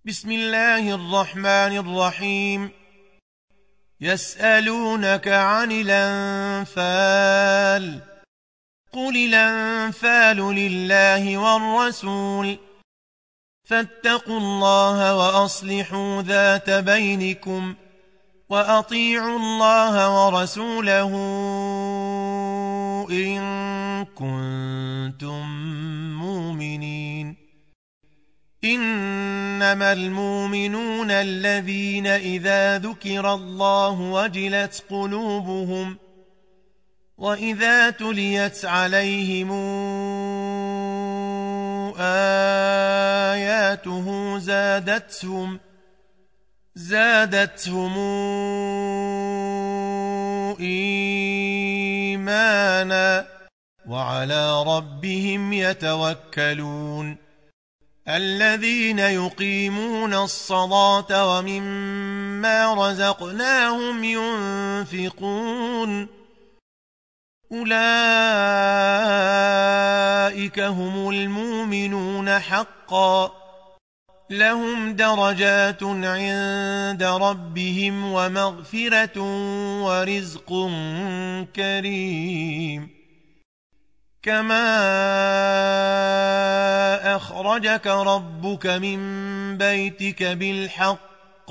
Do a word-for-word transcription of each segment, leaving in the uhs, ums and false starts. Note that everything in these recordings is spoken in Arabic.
بسم الله الرحمن الرحيم. يسألونك عن الأنفال قل الأنفال لله والرسول فاتقوا الله وأصلحوا ذات بينكم وأطيعوا الله ورسوله إن كنتم مؤمنين. إنما المؤمنون الذين إذا ذكر الله وجلت قلوبهم وإذا تليت عليهم آياته زادتهم زادتهم إيمانا وعلى ربهم يتوكلون. الذين يقيمون الصلاة ومما رزقناهم ينفقون أولئك هم المؤمنون حقا لهم درجات عند ربهم ومغفرة ورزق كريم. كما أخرجك ربك من بيتك بالحق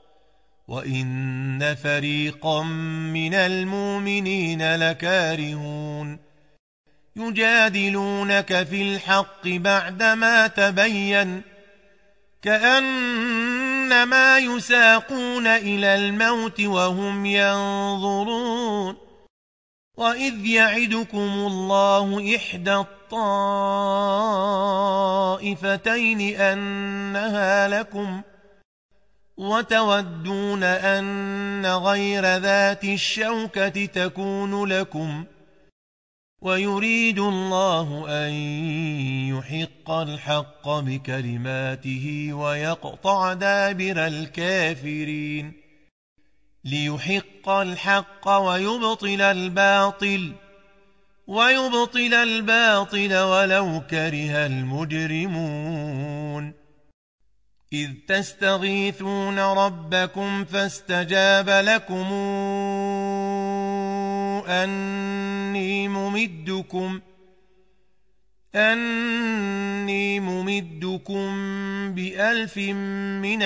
وإن فريقا من المؤمنين لكارهون. يجادلونك في الحق بعدما تبين كأنما يساقون إلى الموت وهم ينظرون. وإذ يعدكم الله إحدى الطائفتين أنها لكم وتودون أن غير ذات الشوكة تكون لكم ويريد الله أن يحق الحق بكلماته ويقطع دابر الكافرين. ليحق الحق ويبطل الباطل ويبطل الباطل ولو كره المجرمون. إذ تستغيثون ربكم فاستجاب لكم أني ممدكم أني ممدكم بألف من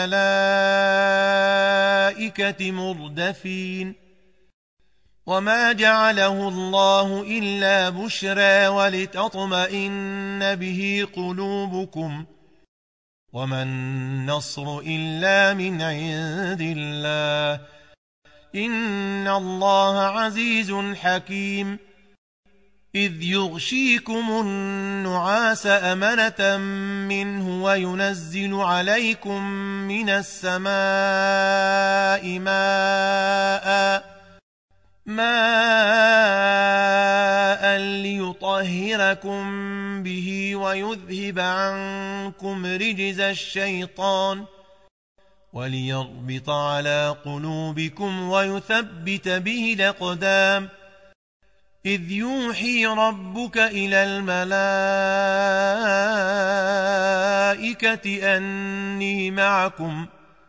الملائكة مردفين. وما جعله الله إلا بشرى ولتطمئن به قلوبكم وما النصر إلا من عند الله إن الله عزيز حكيم. إذ يغشيكم النعاس أمنة منه وينزل عليكم من السماء ماء ماء ليطهركم به ويذهب عنكم رجز الشيطان وليربط على قلوبكم ويثبت به الأقدام. إذ يوحي ربك إلى الملائكة أني معكم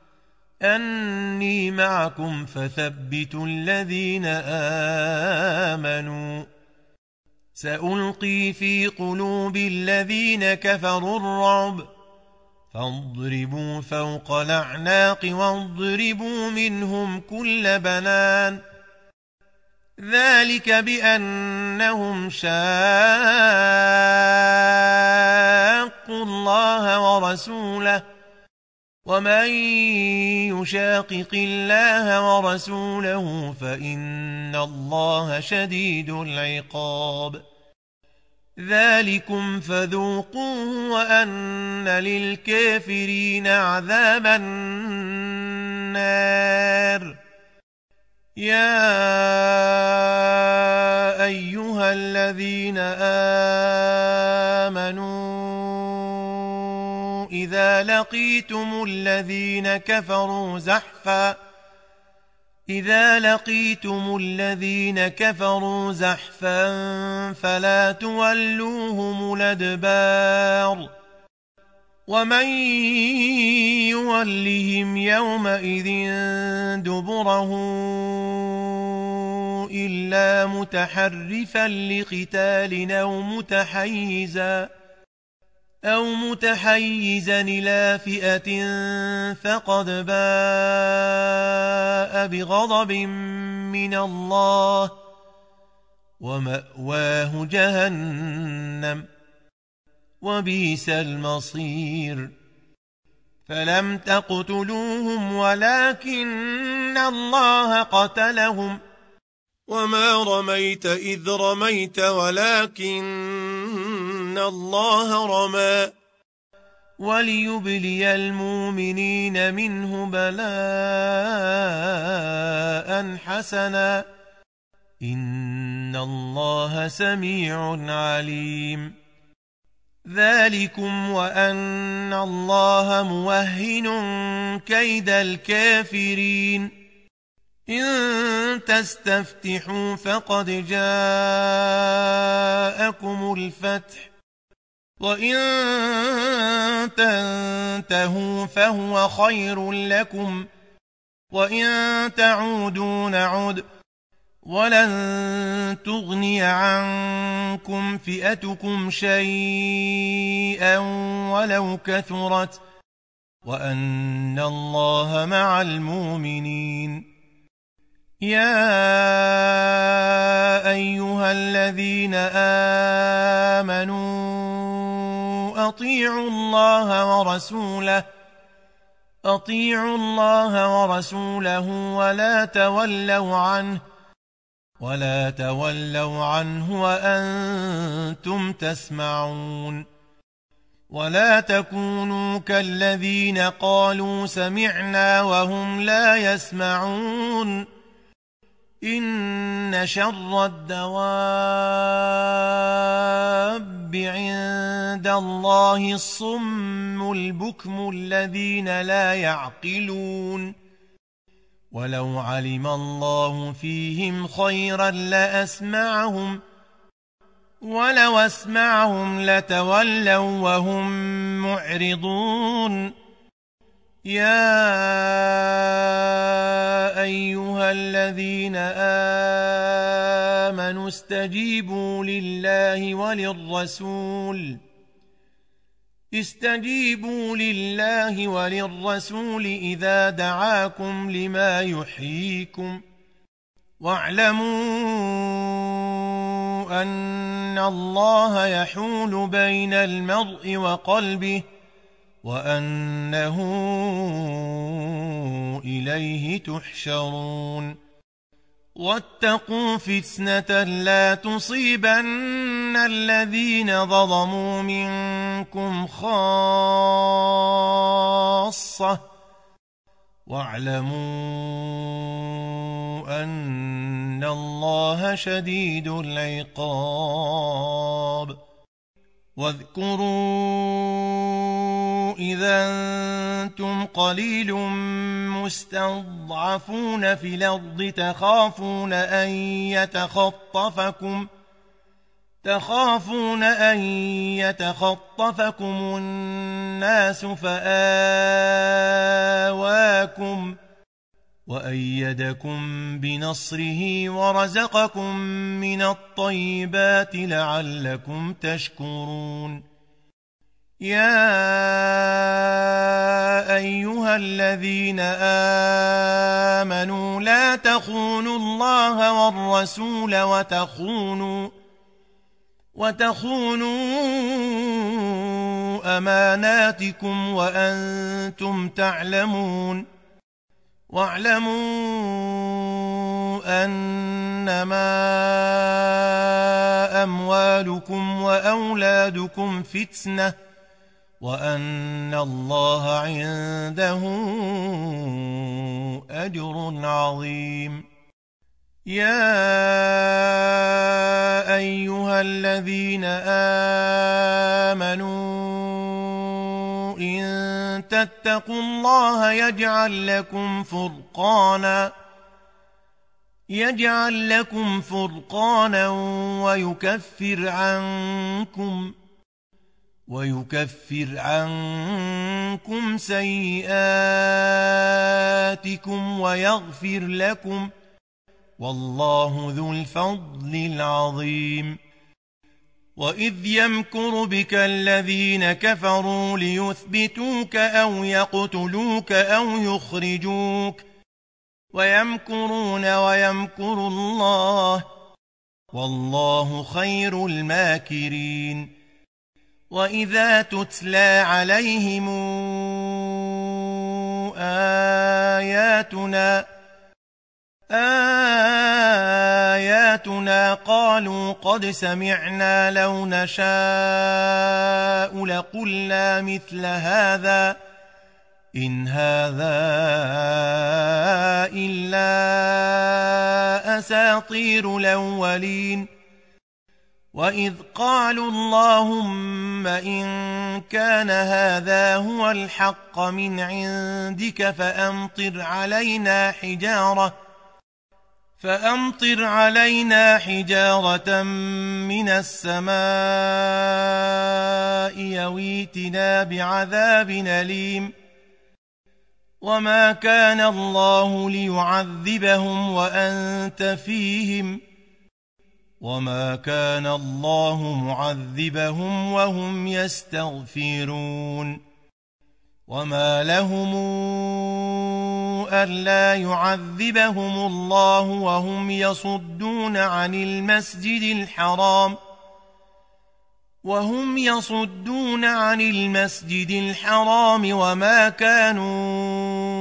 أني معكم فثبتوا الذين آمنوا سألقي في قلوب الذين كفروا الرعب فاضربوا فوق الأعناق واضربوا منهم كل بنان. ذلك بأنهم شاقوا الله ورسوله ومن يشاقق الله ورسوله فإن الله شديد العقاب. ذلكم فذوقوه وأن للكافرين عذاب النار. يا أيها الذين آمنوا إذا لقيتم الذين كفروا زحفا إذا لقيتم الذين كفروا زحفا فلا تولوهم الأدبار ومن يولهم يومئذ دبره إلا متحرفا لقتال أو متحيزا أو متحيزا إلى فئة فقد باء بغضب من الله ومأواه جهنم وبئس المصير فلم تقتلوهم ولكن الله قتلهم وما رميت إذ رميت ولكن الله رمى وليبلي المؤمنين منه بلاء حسنا إن الله سميع عليم ذلكم وأن الله موهن كيد الكافرين إن تستفتحوا فقد جاءكم الفتح وإن تنتهوا فهو خير لكم وإن تعودوا نعد ولن تغني عنكم فئتكم شيئا ولو كثرت وأن الله مع المؤمنين يا أيها الذين آمنوا أطيعوا الله ورسوله أطيعوا الله ورسوله ولا تولوا عنه ولا تولوا عنه وأنتم تسمعون ولا تكونوا كالذين قالوا سمعنا وهم لا يسمعون إن شر الدواب عند الله الصم البكم الذين لا يعقلون ولو علم الله فيهم خيرا لأسمعهم ولو أسمعهم لتولوا وهم معرضون يا أيها الذين آمنوا استجيبوا لله وللرسول استجيبوا لله وللرسول إذا دعاكم لما يحييكم واعلموا أن الله يحول بين المرء وقلبه وأنه إليه تحشرون واتقوا فتنة لا تصيبن الذين ظلموا منكم خاصة واعلموا أن الله شديد العقاب واذكروا إذا أنتم قليل مستضعفون في الأرض تخافون أن يتخطفكم تخافون أن يتخطفكم الناس فآواكم وأيدكم بنصره ورزقكم من الطيبات لعلكم تشكرون يا أيها الذين آمنوا لا تخونوا الله والرسول وتخونوا وتخونوا أماناتكم وأنتم تعلمون واعلموا أنما أموالكم وأولادكم فتنة وأن الله عنده أجر عظيم يا أيها الذين آمنوا إن تتقوا الله يجعل لكم فرقانا يجعل لكم فرقانا ويكفر عنكم ويكفر عنكم سيئاتكم ويغفر لكم، والله ذو الفضل العظيم. وإذ يمكر بك الذين كفروا ليثبتوك أو يقتلوك أو يخرجوك، ويمكرون ويمكر الله، والله خير الماكرين. وإذا تتلى عليهم آياتنا آياتنا قالوا قد سمعنا لو نشاء لقلنا مثل هذا إن هذا إلا أساطير الأولين. وإذ قالوا اللهم إن كان هذا هو الحق من عندك فأمطر علينا حجارة فأمطر علينا حجارة من السماء يويتنا بعذاب أليم. وما كان الله ليعذبهم وأنت فيهم، وما كان الله معذبهم وهم يستغفرون. وما لهم ألا يعذبهم الله وهم يصدون عن المسجد الحرام وهم يصدون عن المسجد الحرام وما كانوا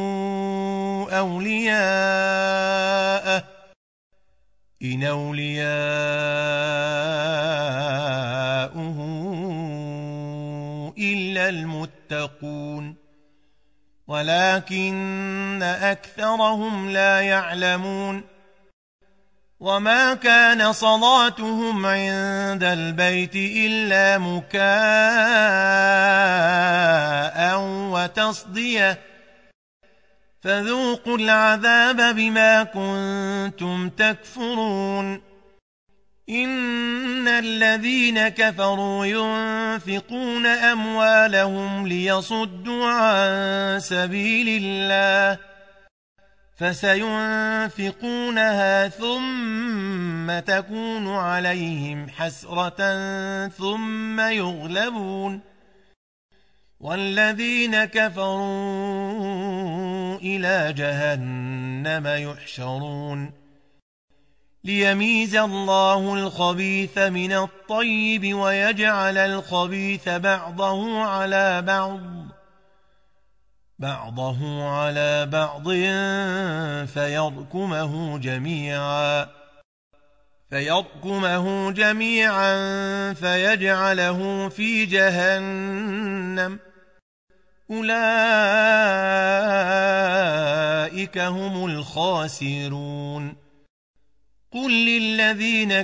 أولياءه إن أولياؤه إلا المتقون ولكن أكثرهم لا يعلمون. وما كان صلاتهم عند البيت إلا مكاء وتصدية فذوقوا العذاب بما كنتم تكفرون. إن الذين كفروا ينفقون أموالهم ليصدوا عن سبيل الله فسينفقونها ثم تكون عليهم حسرة ثم يغلبون والذين كفروا إلى جهنم يحشرون ليميز الله الخبيث من الطيب ويجعل الخبيث بعضه على بعض بعضه على بعض فيركمه جميعا فيركمه جميعا فيجعله في جهنم أولئك هم الخاسرون. قل للذين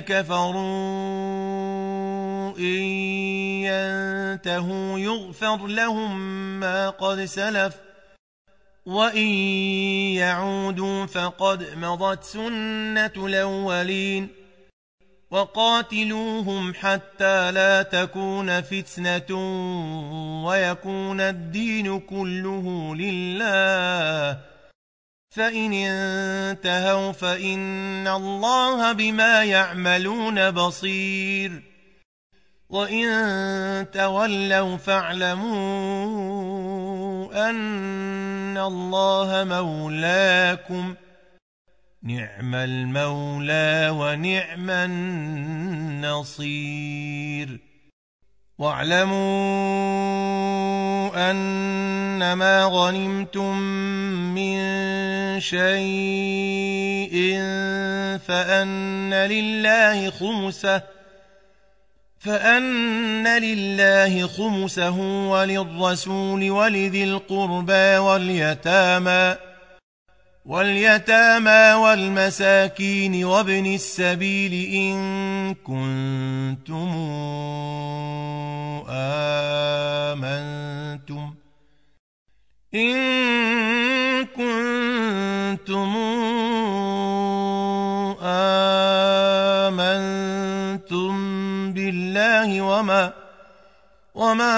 كفروا إن ينتهوا يغفر لهم ما قد سلف وإن يعودوا فقد مضت سنة الأولين وقاتلوهم حتى لا تكون فتنة ويكون الدين كله لله فإن انتهوا فإن الله بما يعملون بصير وإن تولوا فاعلموا أن الله مولاكم نعم المولى ونعم النصير. واعلموا أنما غنمتم من شيء فأن لله خمسه فأن لله خمسه وللرسول ولذي القربى واليتامى واليتامى والمساكين وابن السبيل إن كنتم آمنتم إن كنتم آمنتم بالله وما وما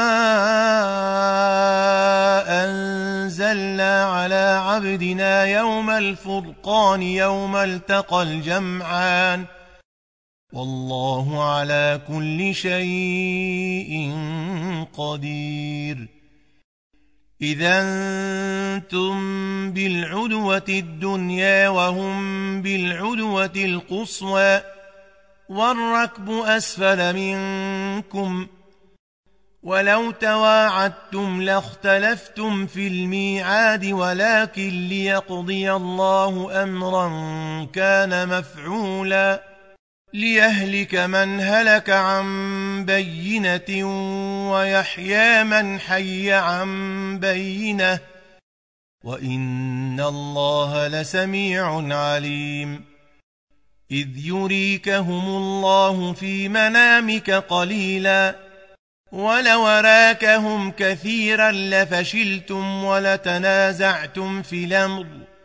أنزلنا على عبدنا يوم الفرقان يوم التقى الجمعان والله على كل شيء قدير. إذا أنتم بالعدوة الدنيا وهم بالعدوة القصوى والركب أسفل منكم ولو تواعدتم لاختلفتم في الميعاد ولكن ليقضي الله أمرا كان مفعولا ليهلك من هلك عن بينة ويحيى من حي عن بينة وإن الله لسميع عليم. إذ يريكهم الله في منامك قليلا ولو راكهم كثيرا لفشلتم ولتنازعتم في الأمر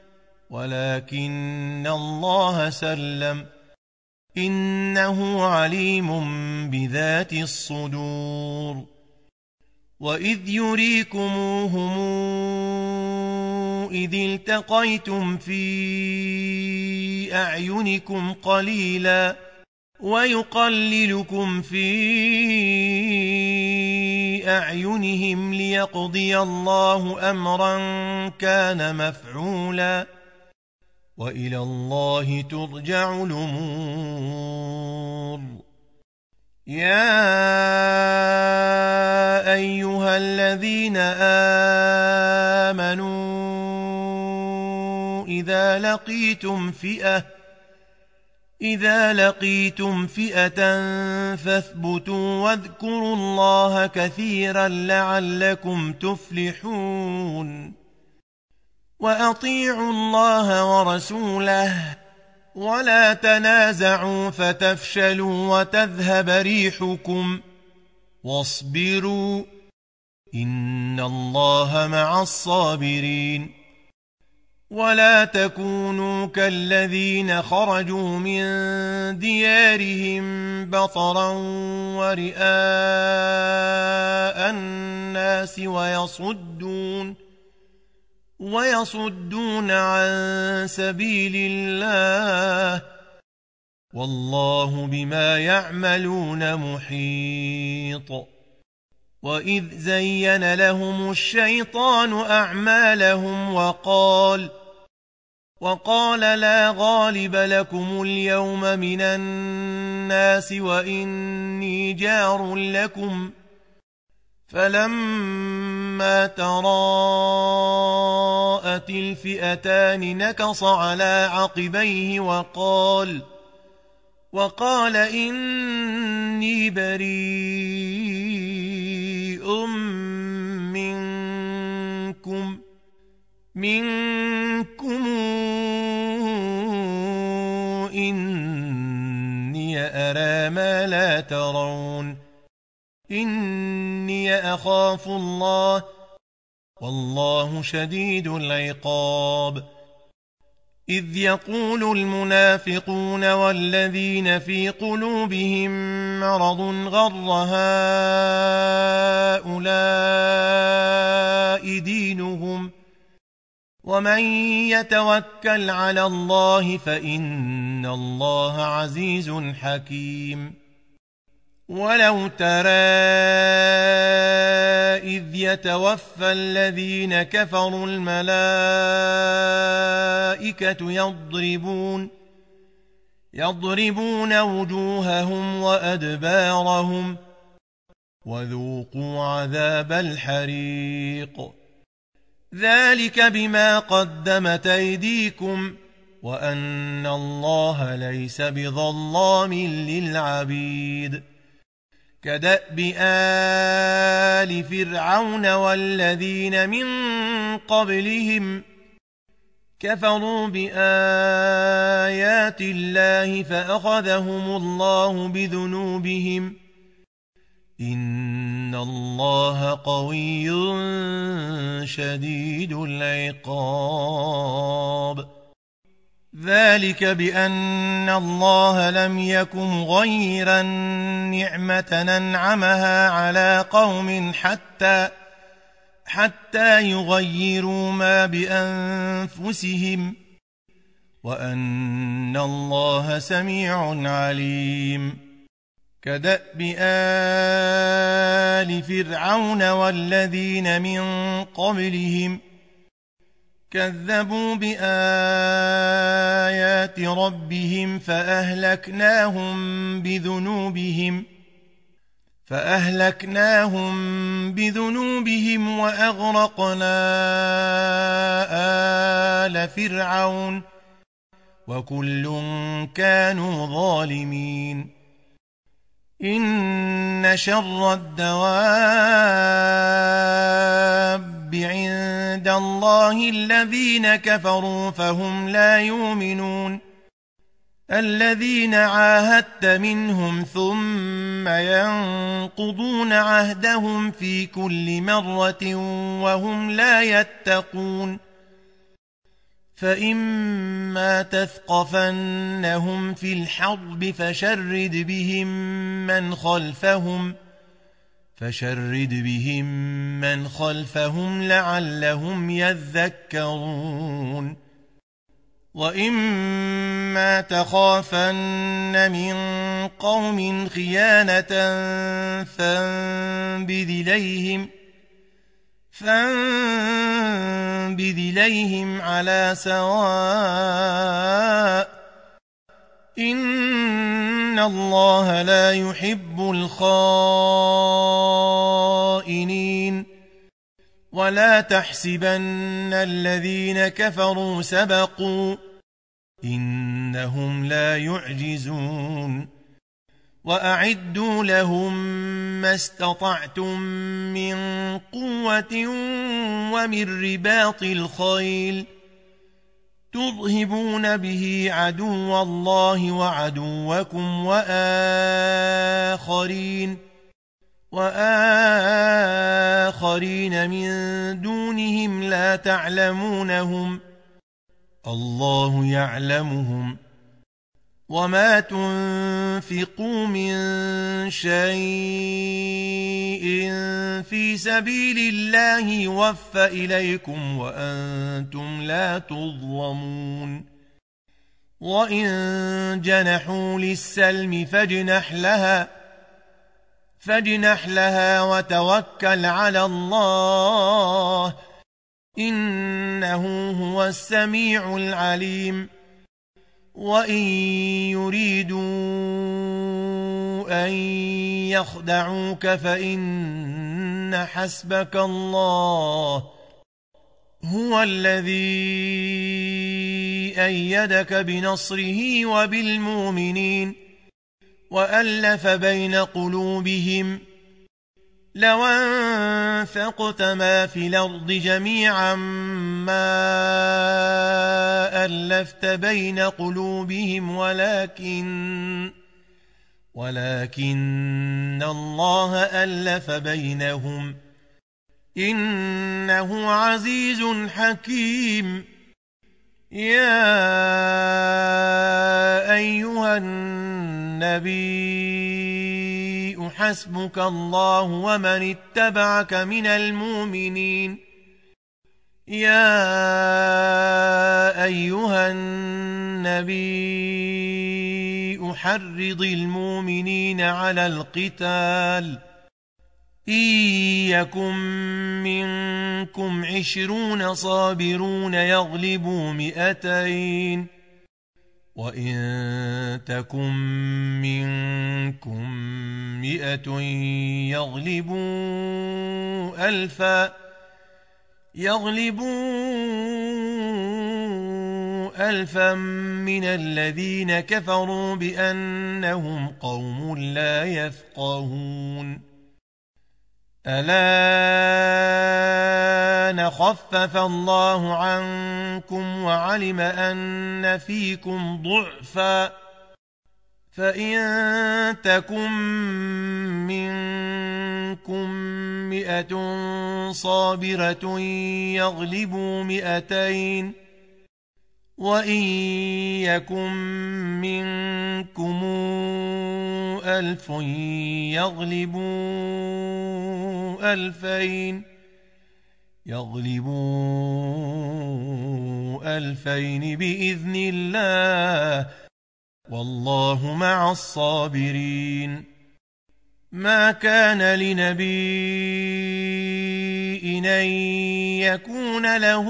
ولكن الله سلم إنه عليم بذات الصدور. وإذ يريكموهم إذ التقيتم في أعينكم قليلا ويقللكم في أعينهم ليقضي الله أمرا كان مفعولا وإلى الله ترجع الأمور. يا أيها الذين آمنوا إذا لقيتم فئة إذا لقيتم فئة فاثبتوا واذكروا الله كثيرا لعلكم تفلحون. وأطيعوا الله ورسوله ولا تنازعوا فتفشلوا وتذهب ريحكم واصبروا إن الله مع الصابرين. ولا تكونوا كالذين خرجوا من ديارهم بطرا ورئاء الناس ويصدون ويصدون عن سبيل الله والله بما يعملون محيط. وإذ زين لهم الشيطان أعمالهم وقال وقال لا غالب لكم اليوم من الناس وإني جار لكم فلما تراءت الفئتان نكص على عقبيه وقال وقال إني بريء منكم منكم إني أرى ما لا ترون إني أخاف الله والله شديد العقاب. إذ يقول المنافقون والذين في قلوبهم مرض غر هؤلاء دينهم ومن يتوكل على الله فإن الله عزيز حكيم. ولو ترى إذ يتوفى الذين كفروا الملائكة يضربون يضربون وجوههم وأدبارهم وذوقوا عذاب الحريق ذلك بما قدمت أيديكم وأن الله ليس بظلام للعبيد. كدأب آل فرعون والذين من قبلهم كفروا بآيات الله فأخذهم الله بذنوبهم إن الله قوي شديد العقاب. ذلك بأن الله لم يك مغيرا نعمة أنعمها على قوم حتى حتى يغيروا ما بأنفسهم وأن الله سميع عليم كدأب آل فرعون والذين من قبلهم كذبوا بآيات ربهم فأهلكناهم بذنوبهم فأهلكناهم بذنوبهم وأغرقنا آل فرعون وكل كانوا ظالمين إن شر الدواب عند الله الذين كفروا فهم لا يؤمنون الذين عاهدت منهم ثم ينقضون عهدهم في كل مرة وهم لا يتقون فإما تثقفنهم في الحرب فشرد بهم من خلفهم فشرد بهم من خلفهم لعلهم يذكرون وإما تخافن من قوم خيانة فانبذ إليهم فانبذ إليهم على سواء إن الله لا يحب الخائنين ولا تحسبن الذين كفروا سبقوا إنهم لا يعجزون وأعدوا لهم ما استطعتم من قوة ومن رباط الخيل ترهبون به عدو الله وعدوكم وآخرين وآخرين من دونهم لا تعلمونهم الله يعلمهم وما تنفقوا من شيء في سبيل الله يوفى إليكم وأنتم لا تظلمون وإن جنحوا للسلم فاجنح لها فاجنح لها وتوكل على الله إنه هو السميع العليم وإن يريدوا أن يخدعوك فإن حسبك الله هو الذي أيدك بنصره وبالمؤمنين وألف بين قلوبهم لو أنفقت ما في الأرض جميعا ما ألفت بين قلوبهم ولكن ولكن الله ألف بينهم إنه عزيز حكيم يا أيها النبي حسبك الله ومن اتبعك من المؤمنين يا أيها النبي حرض المؤمنين على القتال إن يكن منكم عشرون صابرون يغلبوا مئتين وإن تكن منكم مئة يغلبوا ألفا يغلبوا ألفا من الذين كفروا بأنهم قوم لا يفقهون الآن خفف الله عنكم وعلم أن فيكم ضعفا فإن تكن منكم مئة صابرة يغلبوا مئتين وإن يكن منكم ألف يغلبوا ألفين يغلبوا ألفين بإذن الله والله مع الصابرين. ما كان لنبي أن يكون له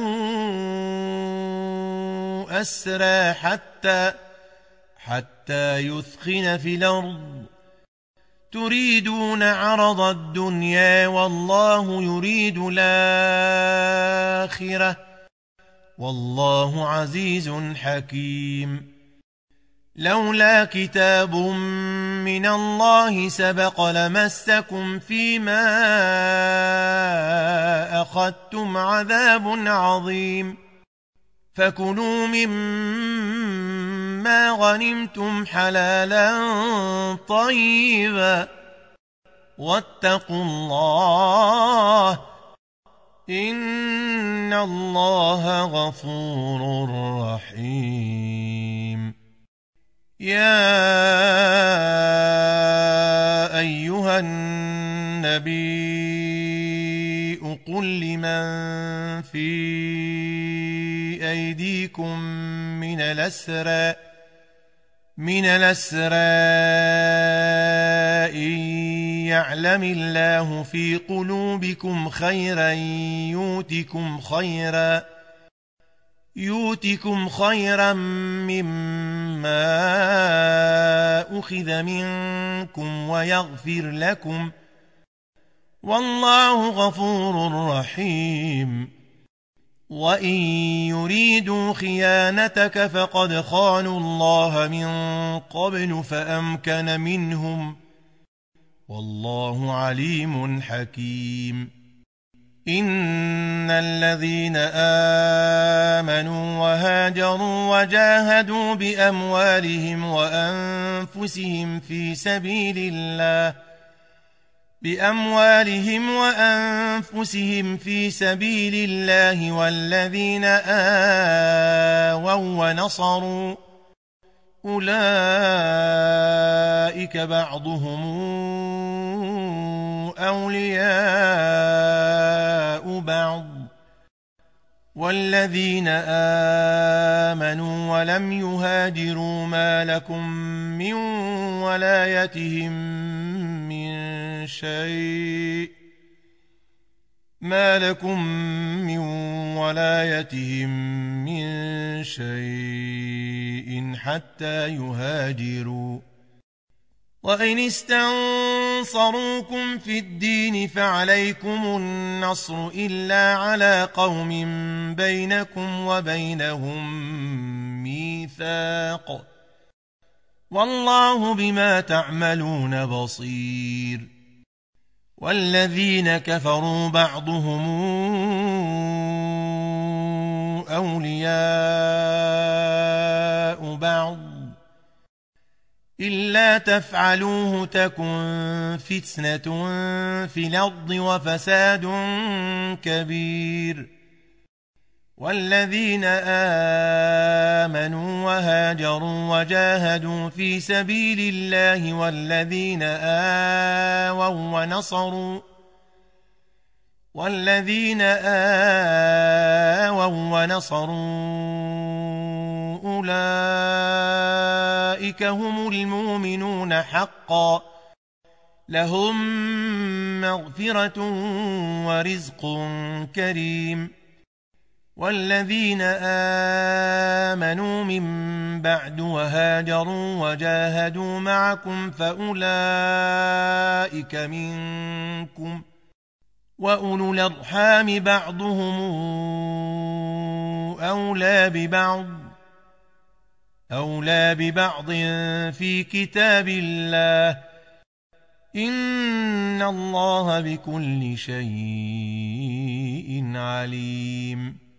أسرى حتى حتى يثخن في الأرض تريدون عرض الدنيا والله يريد الآخرة والله عزيز حكيم. لولا كتاب من الله سبق لمسكم فيما أخذتم عذاب عظيم. فكلوا مما غنمتم حلالا طيبا واتقوا الله إن الله غفور رحيم. يا أيها النبي قل لمن في أيديكم من الأسرى من الأسرى إن يعلم الله في قلوبكم خيرا يؤتكم خيرا يؤتكم خيرا مما أخذ منكم ويغفر لكم والله غفور رحيم. وإن يريدوا خيانتك فقد خانوا الله من قبل فأمكن منهم والله عليم حكيم. إن الذين آمنوا وهاجروا وجاهدوا بأموالهم وأنفسهم في سبيل الله بأموالهم وأنفسهم في سبيل الله والذين آووا ونصروا أولئك بعضهم أولياء بعض والذين آمنوا ولم يهاجروا ما لكم من ولايتهم من شيء ما لكم من ولايتهم من شيء حتى يهاجروا. وإن استنصروكم في الدين فعليكم النصر إلا على قوم بينكم وبينهم ميثاق والله بما تعملون بصير. والذين كفروا بعضهم أولياء بعض إلا تفعلوه تكن فتنة في الأرض وفساد كبير. والذين آمنوا وهاجروا وجاهدوا في سبيل الله والذين آووا ونصروا والذين آووا ونصروا أولئك هم المؤمنون حقا لهم مغفرة ورزق كريم. والذين آمنوا من بعد وهاجروا وجاهدوا معكم فأولئك منكم وأولو الأرحام بعضهم أولى ببعض أولى ببعض في كتاب الله إن الله بكل شيء عليم.